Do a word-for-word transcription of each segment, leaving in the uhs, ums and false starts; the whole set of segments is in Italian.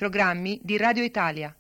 programmi di Radio Italia.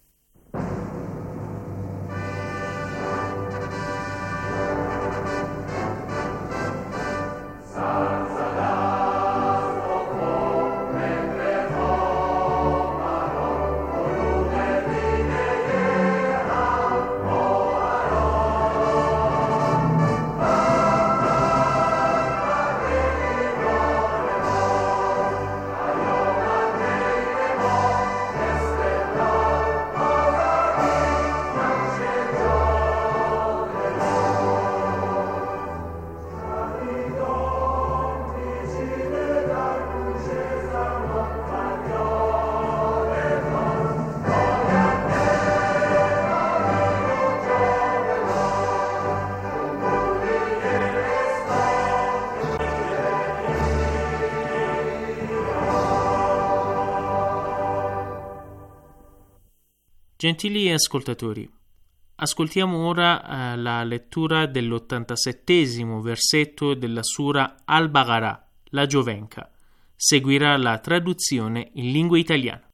Gentili ascoltatori, ascoltiamo ora eh, la lettura dell'ottantasettesimo versetto della Sura Al-Baqarah, la Giovenca. Seguirà la traduzione in lingua italiana.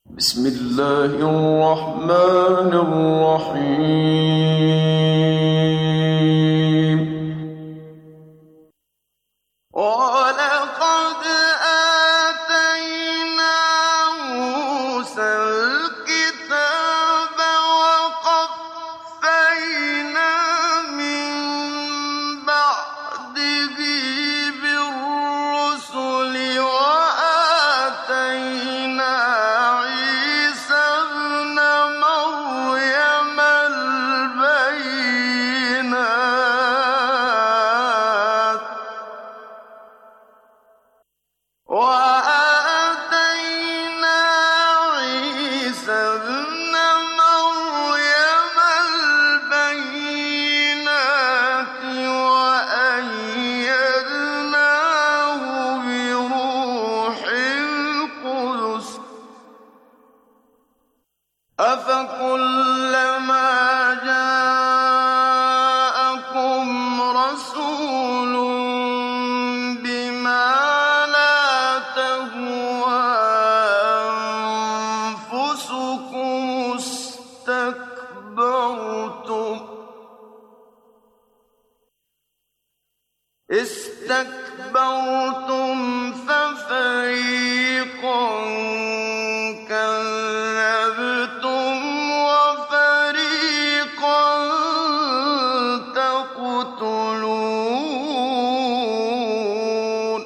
استكبرتم ففريقا كذبتم وفريقا تقتلون.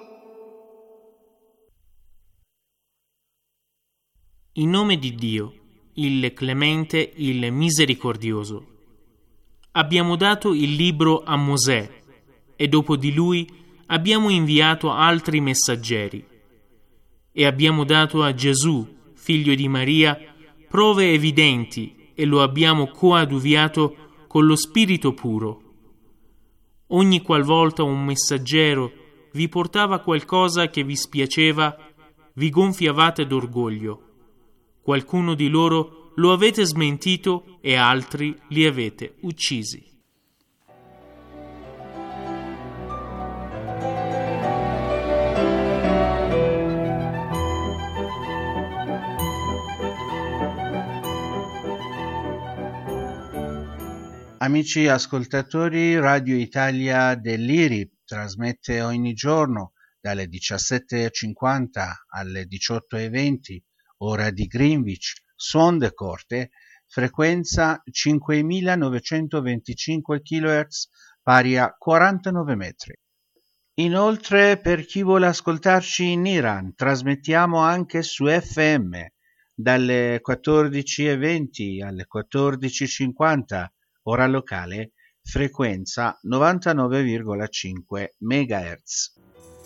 In nome di Dio, il Clemente, il Misericordioso. Abbiamo dato il libro a Mosè e dopo di lui abbiamo inviato altri messaggeri e abbiamo dato a Gesù, figlio di Maria, prove evidenti e lo abbiamo coadiuviato con lo Spirito puro. Ogni qualvolta un messaggero vi portava qualcosa che vi spiaceva, vi gonfiavate d'orgoglio. Qualcuno di loro lo avete smentito e altri li avete uccisi. Amici ascoltatori, Radio Italia dell'I R I trasmette ogni giorno dalle diciassette e cinquanta alle diciotto e venti, ora di Greenwich, Suon de Corte, frequenza cinquemilanovecentoventicinque chilohertz, pari a quarantanove metri. Inoltre, per chi vuole ascoltarci in Iran, trasmettiamo anche su F M dalle quattordici e venti alle quattordici e cinquanta, ora locale, frequenza novantanove virgola cinque megahertz.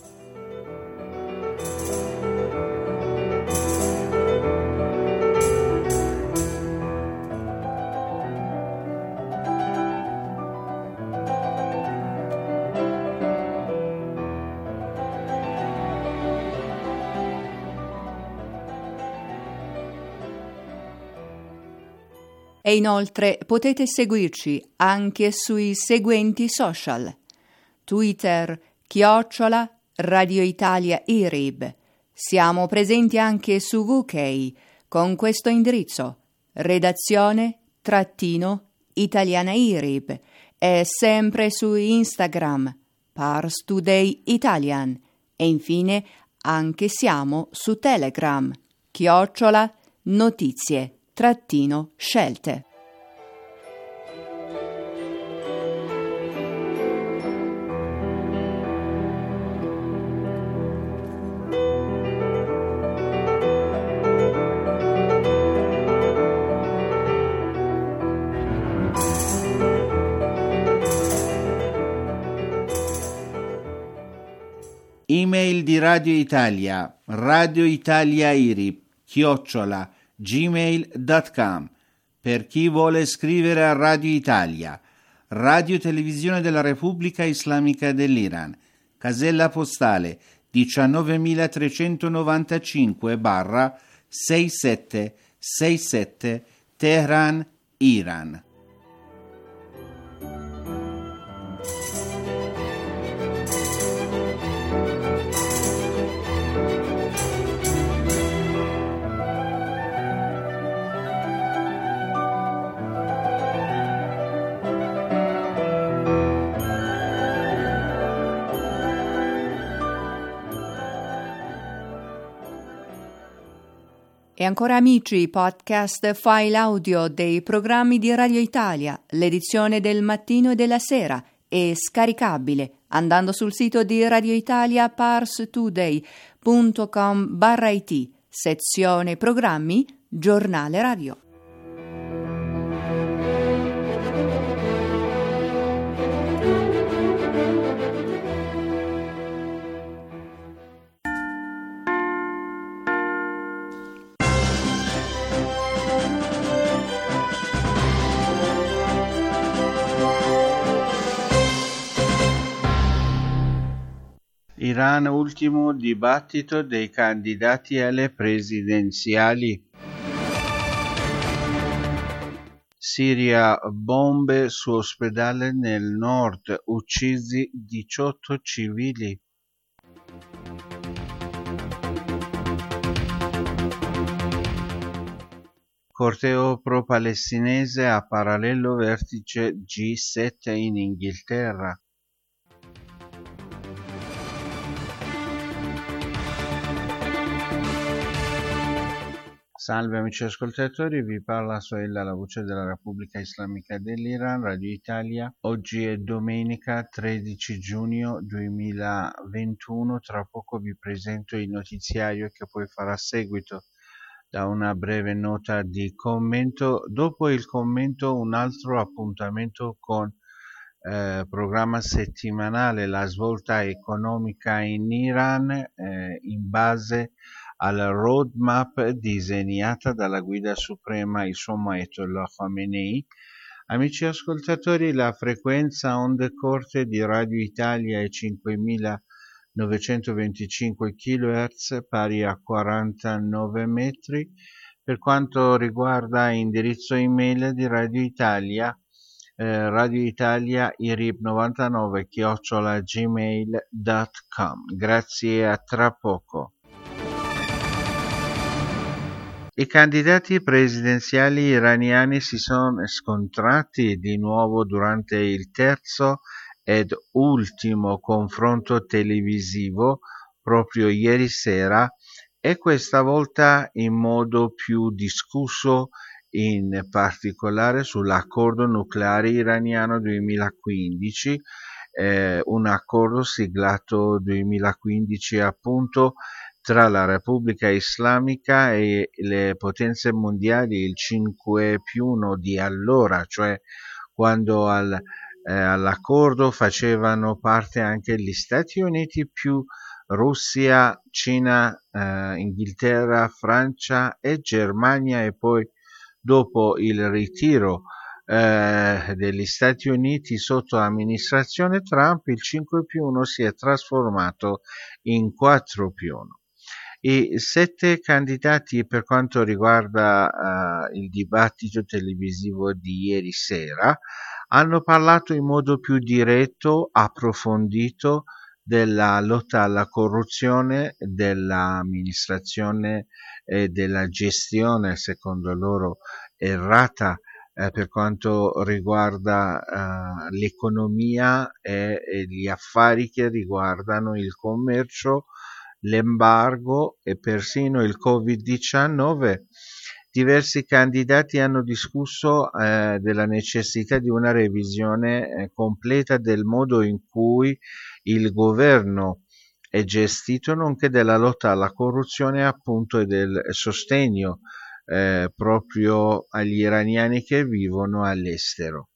E inoltre potete seguirci anche sui seguenti social: Twitter, chiocciola Radio Italia I R I B. Siamo presenti anche su V K, con questo indirizzo: redazione trattino Italiana I R I B, e sempre su Instagram Pars Today Italian, e infine anche siamo su Telegram chiocciola notizie trattino scelte. Email di Radio Italia, Radio Italia I R I B, chiocciola, gmail punto com. Per chi vuole scrivere a Radio Italia, Radio Televisione della Repubblica Islamica dell'Iran, casella postale diciannovemilatrecentonovantacinque sessantasette sessantasette, Teheran, Iran. E ancora amici, podcast file audio dei programmi di Radio Italia, l'edizione del mattino e della sera, è scaricabile andando sul sito di Radio Italia parstoday punto com barra it, sezione programmi, giornale radio. Iran, ultimo dibattito dei candidati alle presidenziali. Siria, bombe su ospedale nel nord, uccisi diciotto civili. Corteo pro-palestinese a parallelo vertice G sette in Inghilterra. Salve amici ascoltatori, vi parla Soella, la voce della Repubblica Islamica dell'Iran, Radio Italia. Oggi è domenica tredici giugno duemilaventuno, tra poco vi presento il notiziario che poi farà seguito da una breve nota di commento. Dopo il commento un altro appuntamento con eh, programma settimanale, la svolta economica in Iran eh, in base alla roadmap disegnata dalla guida suprema il suo Ayatollah Khamenei. Amici ascoltatori, la frequenza onde corte di Radio Italia è cinquemilanovecentoventicinque chilohertz, pari a quarantanove metri. Per quanto riguarda indirizzo email di Radio Italia, eh, Radio Italia I R I B novantanove chiocciola gmail punto com. Grazie, a tra poco. I candidati presidenziali iraniani si sono scontrati di nuovo durante il terzo ed ultimo confronto televisivo proprio ieri sera, e questa volta in modo più discusso, in particolare sull'accordo nucleare iraniano duemilaquindici, eh, un accordo siglato duemilaquindici appunto tra la Repubblica Islamica e le potenze mondiali, il cinque più uno di allora, cioè quando al, eh, all'accordo facevano parte anche gli Stati Uniti più Russia, Cina, eh, Inghilterra, Francia e Germania, e poi dopo il ritiro eh, degli Stati Uniti sotto amministrazione Trump, il cinque più uno si è trasformato in quattro più uno. I sette candidati, per quanto riguarda uh, il dibattito televisivo di ieri sera, hanno parlato in modo più diretto, approfondito della lotta alla corruzione dell'amministrazione e della gestione, secondo loro, errata eh, per quanto riguarda eh, l'economia e, e gli affari che riguardano il commercio, l'embargo e persino il covid diciannove. Diversi candidati hanno discusso eh, della necessità di una revisione eh, completa del modo in cui il governo è gestito, nonché della lotta alla corruzione, appunto, e del sostegno eh, proprio agli iraniani che vivono all'estero.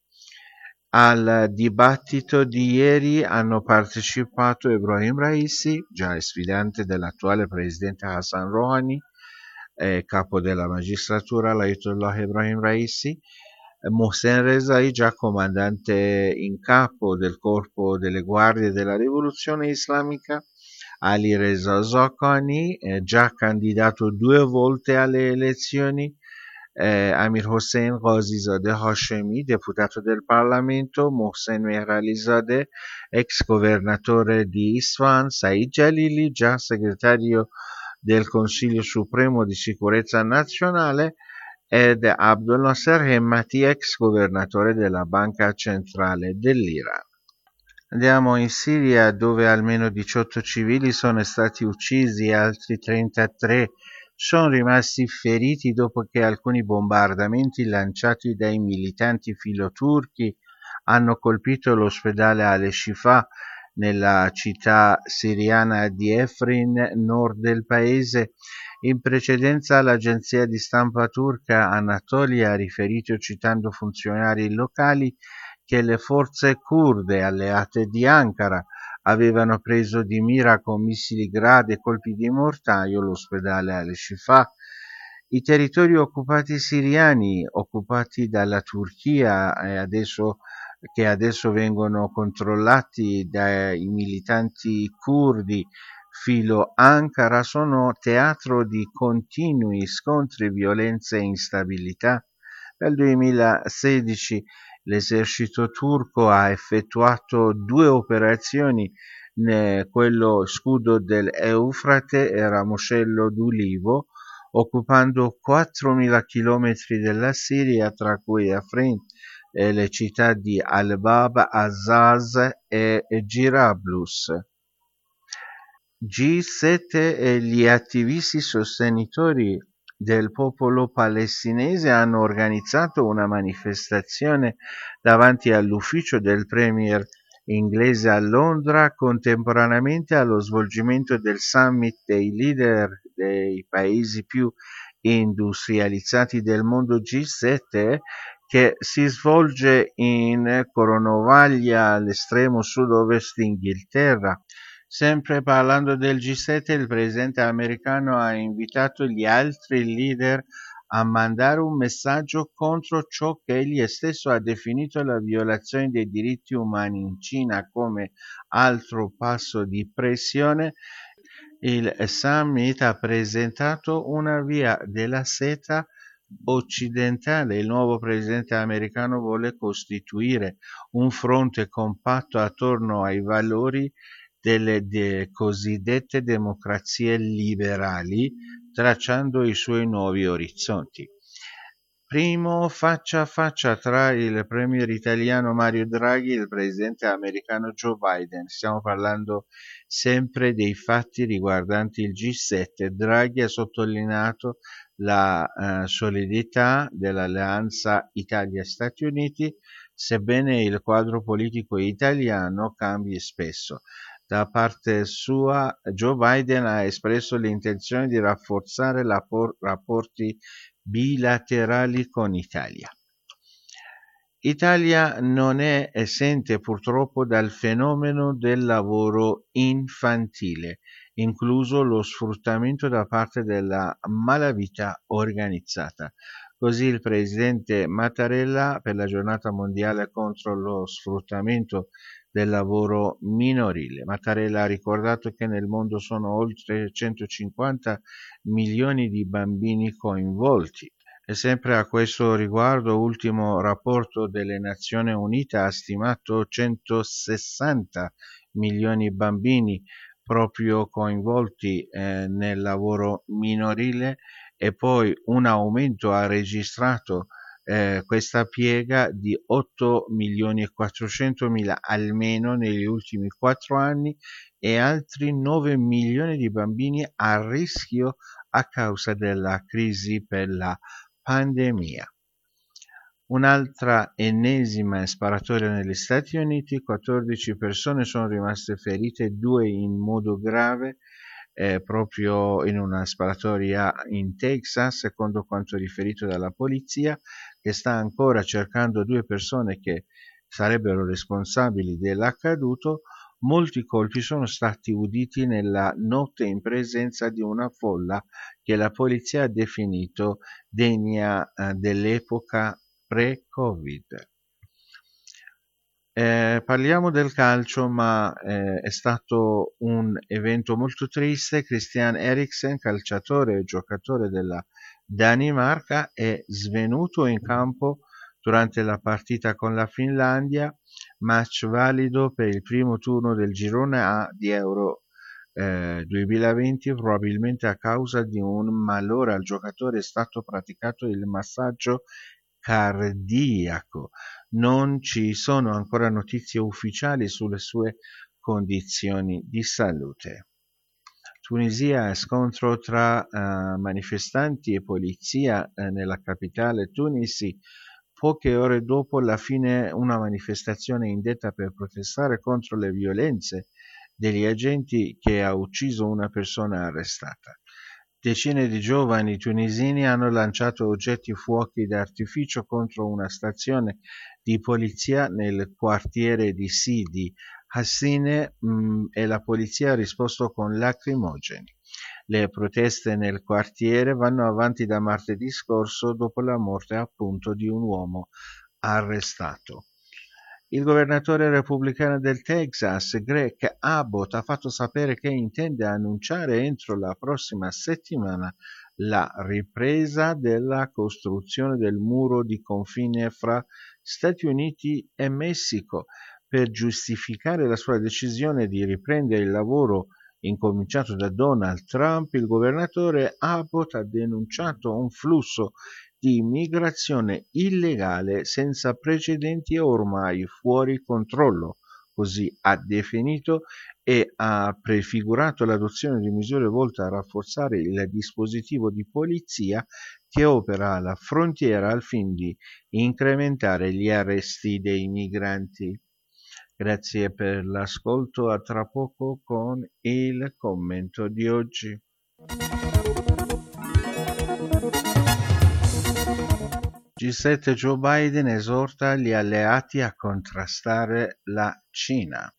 Al dibattito di ieri hanno partecipato Ebrahim Raisi, già sfidante dell'attuale presidente Hassan Rouhani, eh, capo della magistratura l'Ayatollah Ebrahim Raisi, Mohsen Rezai, già comandante in capo del corpo delle guardie della rivoluzione islamica, Ali Reza Zaghani, eh, già candidato due volte alle elezioni, eh, Amir Hossein Ghazizadeh Hashemi, deputato del Parlamento, Mohsen Mehralizadeh, ex governatore di Isfahan, Said Jalili, già segretario del Consiglio Supremo di Sicurezza Nazionale, ed Abdel Nasser Hemmati, ex governatore della Banca Centrale dell'Iran. Andiamo in Siria, dove almeno diciotto civili sono stati uccisi e altri trentatré sono rimasti feriti dopo che alcuni bombardamenti lanciati dai militanti filoturchi hanno colpito l'ospedale Al-Shifa nella città siriana di Afrin, nord del paese. In precedenza l'agenzia di stampa turca Anatolia ha riferito, citando funzionari locali, che le forze curde alleate di Ankara avevano preso di mira con missili Grad e colpi di mortaio l'ospedale Al-Shifa. I territori occupati siriani, occupati dalla Turchia e adesso che adesso vengono controllati dai militanti curdi filo Ankara, sono teatro di continui scontri, violenze e instabilità. Dal duemilasedici l'esercito turco ha effettuato due operazioni, quello scudo dell'Eufrate e Ramoscello d'Ulivo, occupando quattromila chilometri della Siria, tra cui Afrin e le città di Al-Bab, Azaz e Girablus. G sette e gli attivisti sostenitori del popolo palestinese hanno organizzato una manifestazione davanti all'ufficio del premier inglese a Londra, contemporaneamente allo svolgimento del summit dei leader dei paesi più industrializzati del mondo G sette, che si svolge in Cornovaglia, all'estremo sud-ovest Inghilterra. Sempre parlando del G sette, il presidente americano ha invitato gli altri leader a mandare un messaggio contro ciò che egli stesso ha definito la violazione dei diritti umani in Cina come altro passo di pressione. Il summit ha presentato una via della seta occidentale. Il nuovo presidente americano vuole costituire un fronte compatto attorno ai valori delle de cosiddette democrazie liberali, tracciando i suoi nuovi orizzonti. Primo faccia a faccia tra il premier italiano Mario Draghi e il presidente americano Joe Biden. Stiamo parlando sempre dei fatti riguardanti il G sette. Draghi ha sottolineato la uh, solidità dell'alleanza Italia-Stati Uniti, sebbene il quadro politico italiano cambi spesso. Da parte sua, Joe Biden ha espresso l'intenzione di rafforzare i rapporti bilaterali con Italia. Italia non è esente purtroppo dal fenomeno del lavoro infantile, incluso lo sfruttamento da parte della malavita organizzata. Così il presidente Mattarella, per la giornata mondiale contro lo sfruttamento del lavoro minorile. Mattarella ha ricordato che nel mondo sono oltre centocinquanta milioni di bambini coinvolti. E sempre a questo riguardo, ultimo rapporto delle Nazioni Unite ha stimato centosessanta milioni di bambini proprio coinvolti eh, nel lavoro minorile, e poi un aumento ha registrato eh, questa piega di otto milioni e quattrocentomila almeno negli ultimi quattro anni e altri nove milioni di bambini a rischio a causa della crisi per la pandemia. Un'altra ennesima sparatoria negli Stati Uniti, quattordici persone sono rimaste ferite, due in modo grave, eh, proprio in una sparatoria in Texas, secondo quanto riferito dalla polizia, che sta ancora cercando due persone che sarebbero responsabili dell'accaduto. Molti colpi sono stati uditi nella notte in presenza di una folla che la polizia ha definito degna eh, dell'epoca pre-Covid. Eh, parliamo del calcio, ma eh, è stato un evento molto triste. Christian Eriksen, calciatore e giocatore della Danimarca, è svenuto in campo durante la partita con la Finlandia, match valido per il primo turno del girone A di Euro eh, duemilaventi. Probabilmente a causa di un malore al giocatore è stato praticato il massaggio cardiaco. Non ci sono ancora notizie ufficiali sulle sue condizioni di salute. Tunisia, scontro tra uh, manifestanti e polizia uh, nella capitale Tunisi. Poche ore dopo la fine, una manifestazione indetta per protestare contro le violenze degli agenti che ha ucciso una persona arrestata. Decine di giovani tunisini hanno lanciato oggetti fuochi d'artificio contro una stazione di polizia nel quartiere di Sidi Hassine mh, e la polizia ha risposto con lacrimogeni. Le proteste nel quartiere vanno avanti da martedì scorso dopo la morte appunto di un uomo arrestato. Il governatore repubblicano del Texas, Greg Abbott, ha fatto sapere che intende annunciare entro la prossima settimana la ripresa della costruzione del muro di confine fra Stati Uniti e Messico. Per giustificare la sua decisione di riprendere il lavoro incominciato da Donald Trump, il governatore Abbott ha denunciato un flusso di immigrazione illegale senza precedenti e ormai fuori controllo, così ha definito, e ha prefigurato l'adozione di misure volte a rafforzare il dispositivo di polizia che opera alla frontiera al fine di incrementare gli arresti dei migranti. Grazie per l'ascolto, a tra poco con il commento di oggi. G sette Joe Biden esorta gli alleati a contrastare la Cina.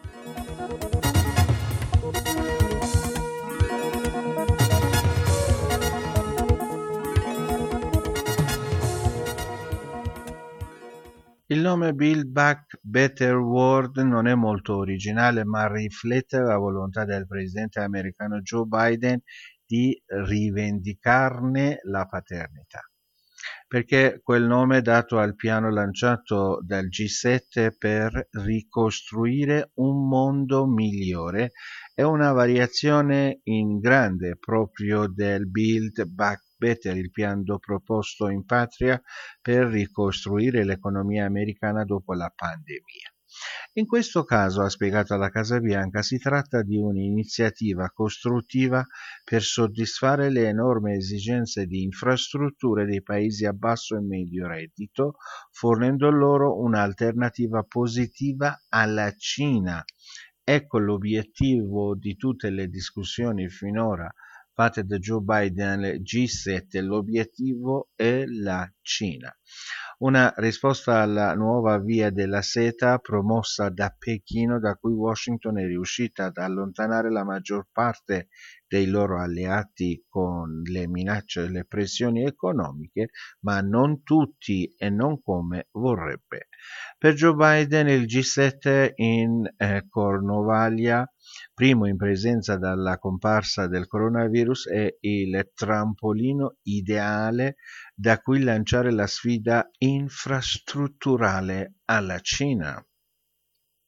Il nome Build Back Better World non è molto originale, ma riflette la volontà del presidente americano Joe Biden di rivendicarne la paternità. Perché quel nome è dato al piano lanciato dal G sette per ricostruire un mondo migliore, è una variazione in grande proprio del Build Back Better, il piano proposto in patria per ricostruire l'economia americana dopo la pandemia. In questo caso, ha spiegato alla Casa Bianca, si tratta di un'iniziativa costruttiva per soddisfare le enormi esigenze di infrastrutture dei paesi a basso e medio reddito, fornendo loro un'alternativa positiva alla Cina. Ecco l'obiettivo di tutte le discussioni finora fatte da Joe Biden al G sette, l'obiettivo è la Cina. Una risposta alla nuova via della seta promossa da Pechino, da cui Washington è riuscita ad allontanare la maggior parte dei loro alleati con le minacce e le pressioni economiche, ma non tutti e non come vorrebbe. Per Joe Biden il G sette in eh, Cornovaglia, primo in presenza dalla comparsa del coronavirus, è il trampolino ideale da cui lanciare la sfida infrastrutturale alla Cina.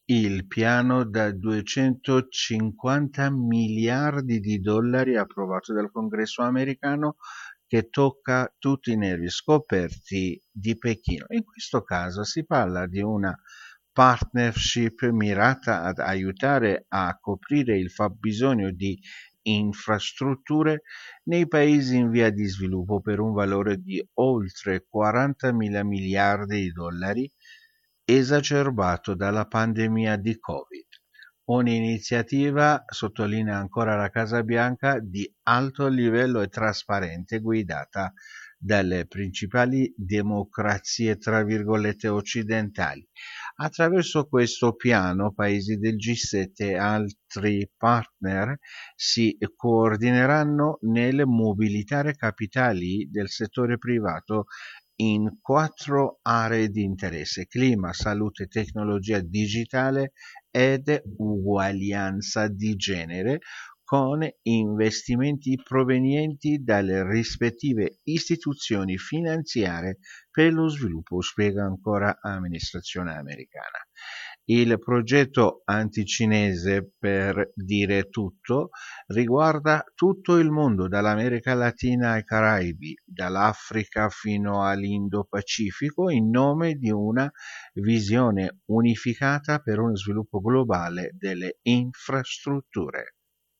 il piano da duecentocinquanta miliardi di dollari approvato dal Congresso americano, che tocca tutti i nervi scoperti di Pechino. In questo caso si parla di una partnership mirata ad aiutare a coprire il fabbisogno di infrastrutture nei paesi in via di sviluppo per un valore di oltre quarantamila miliardi di dollari, esacerbato dalla pandemia di Covid. Un'iniziativa, sottolinea ancora la Casa Bianca, di alto livello e trasparente, guidata dalle principali democrazie tra virgolette occidentali. Attraverso questo piano paesi del G sette e altri partner si coordineranno nel mobilitare capitali del settore privato in quattro aree di interesse: clima, salute, tecnologia digitale ed uguaglianza di genere, con investimenti provenienti dalle rispettive istituzioni finanziarie per lo sviluppo, spiega ancora l'amministrazione americana. Il progetto anticinese, per dire tutto, riguarda tutto il mondo, dall'America Latina ai Caraibi, dall'Africa fino all'Indo-Pacifico, in nome di una visione unificata per uno sviluppo globale delle infrastrutture.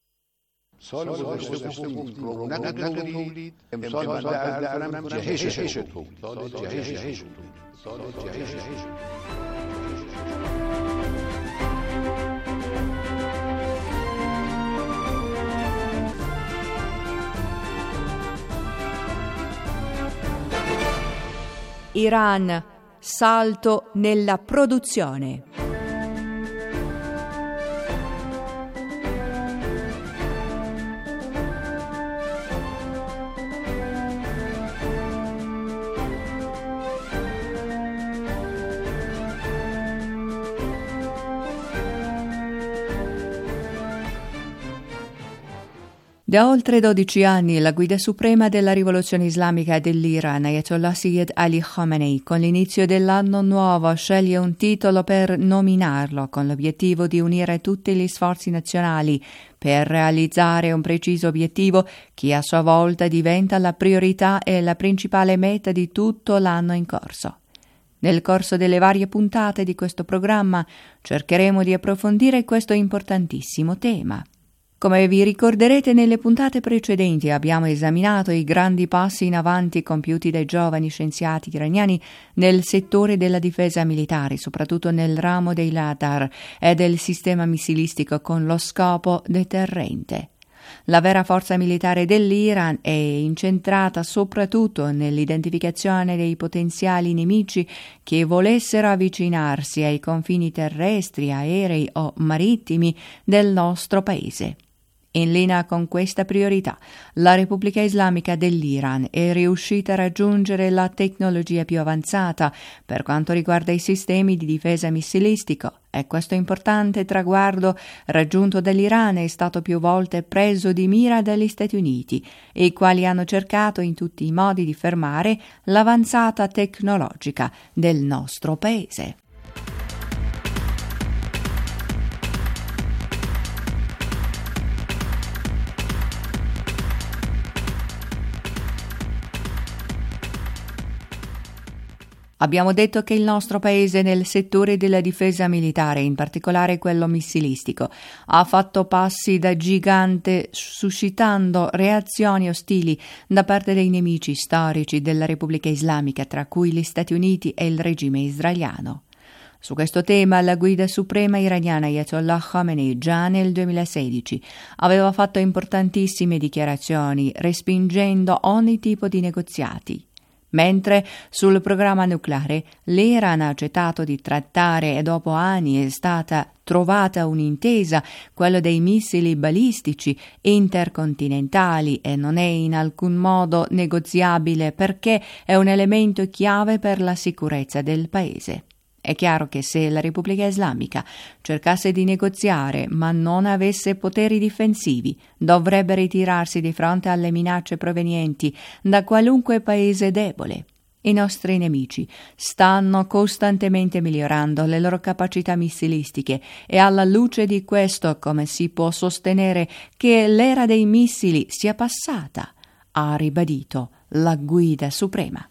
Iran, salto nella produzione. Da oltre dodici anni la guida suprema della rivoluzione islamica dell'Iran, Ayatollah Sayyid Ali Khamenei, con l'inizio dell'anno nuovo sceglie un titolo per nominarlo, con l'obiettivo di unire tutti gli sforzi nazionali per realizzare un preciso obiettivo che a sua volta diventa la priorità e la principale meta di tutto l'anno in corso. Nel corso delle varie puntate di questo programma cercheremo di approfondire questo importantissimo tema. Come vi ricorderete, nelle puntate precedenti abbiamo esaminato i grandi passi in avanti compiuti dai giovani scienziati iraniani nel settore della difesa militare, soprattutto nel ramo dei radar e del sistema missilistico con lo scopo deterrente. La vera forza militare dell'Iran è incentrata soprattutto nell'identificazione dei potenziali nemici che volessero avvicinarsi ai confini terrestri, aerei o marittimi del nostro paese. In linea con questa priorità, la Repubblica Islamica dell'Iran è riuscita a raggiungere la tecnologia più avanzata per quanto riguarda i sistemi di difesa missilistico, e questo importante traguardo raggiunto dall'Iran è stato più volte preso di mira dagli Stati Uniti, i quali hanno cercato in tutti i modi di fermare l'avanzata tecnologica del nostro paese. Abbiamo detto che il nostro paese nel settore della difesa militare, in particolare quello missilistico, ha fatto passi da gigante, suscitando reazioni ostili da parte dei nemici storici della Repubblica Islamica, tra cui gli Stati Uniti e il regime israeliano. Su questo tema la guida suprema iraniana Ayatollah Khamenei già nel duemilasedici aveva fatto importantissime dichiarazioni respingendo ogni tipo di negoziati. Mentre sul programma nucleare l'Iran ha accettato di trattare e dopo anni è stata trovata un'intesa, quello dei missili balistici intercontinentali, e non è in alcun modo negoziabile perché è un elemento chiave per la sicurezza del paese. È chiaro che se la Repubblica Islamica cercasse di negoziare ma non avesse poteri difensivi, dovrebbe ritirarsi di fronte alle minacce provenienti da qualunque paese debole. I nostri nemici stanno costantemente migliorando le loro capacità missilistiche e alla luce di questo come si può sostenere che l'era dei missili sia passata? Ha ribadito la guida suprema.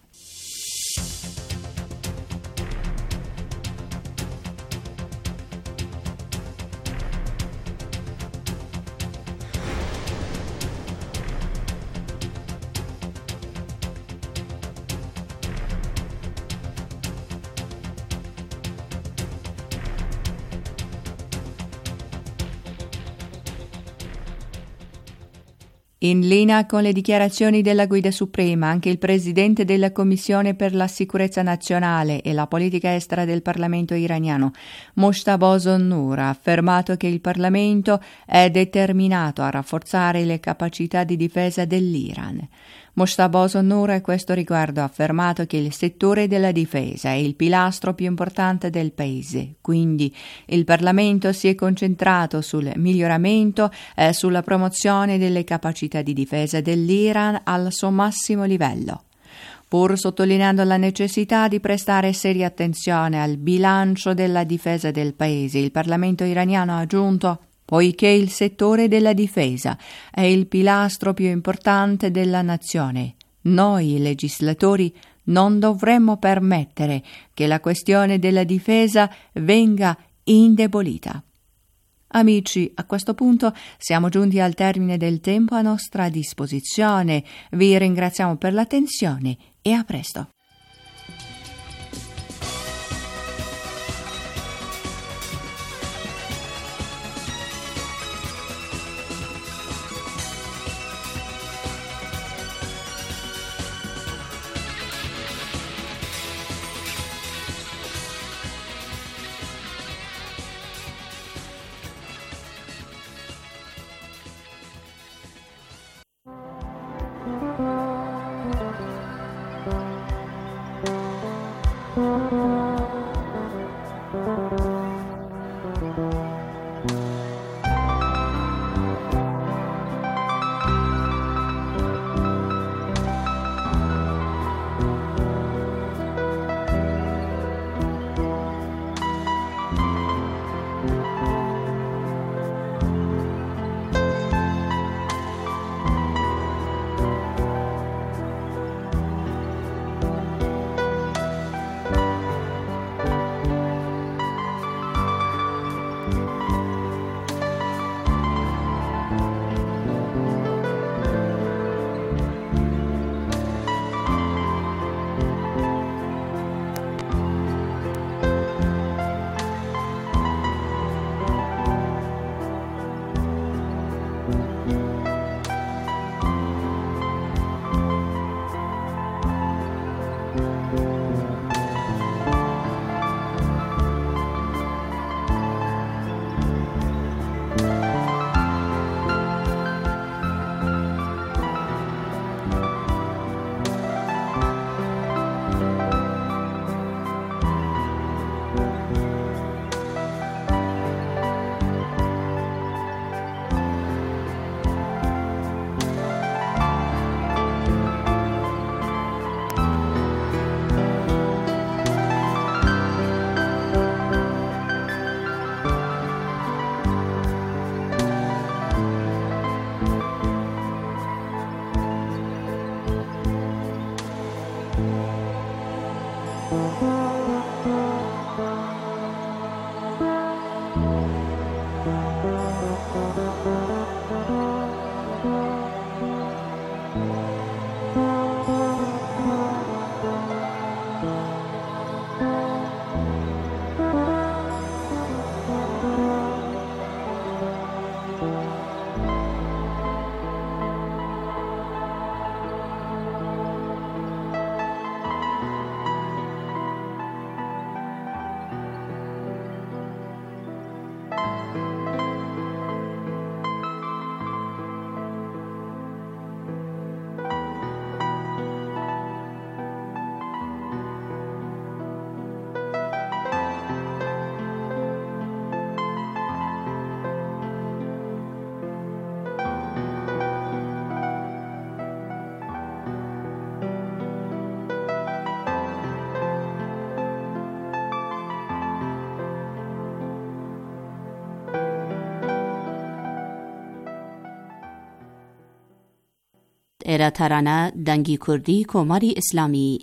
In linea con le dichiarazioni della Guida Suprema, anche il presidente della Commissione per la Sicurezza Nazionale e la Politica Estera del Parlamento iraniano, Mojtaba Zonnur, ha affermato che il Parlamento è determinato a rafforzare le capacità di difesa dell'Iran. Mojtaba Zonnur a questo riguardo ha affermato che il settore della difesa è il pilastro più importante del paese, quindi il Parlamento si è concentrato sul miglioramento e sulla promozione delle capacità di difesa dell'Iran al suo massimo livello. Pur sottolineando la necessità di prestare seria attenzione al bilancio della difesa del paese, il Parlamento iraniano ha aggiunto: poiché il settore della difesa è il pilastro più importante della nazione, noi legislatori non dovremmo permettere che la questione della difesa venga indebolita. Amici, a questo punto siamo giunti al termine del tempo a nostra disposizione. Vi ringraziamo per l'attenzione e a presto. شعر ترانه دنگی کردی کماری اسلامی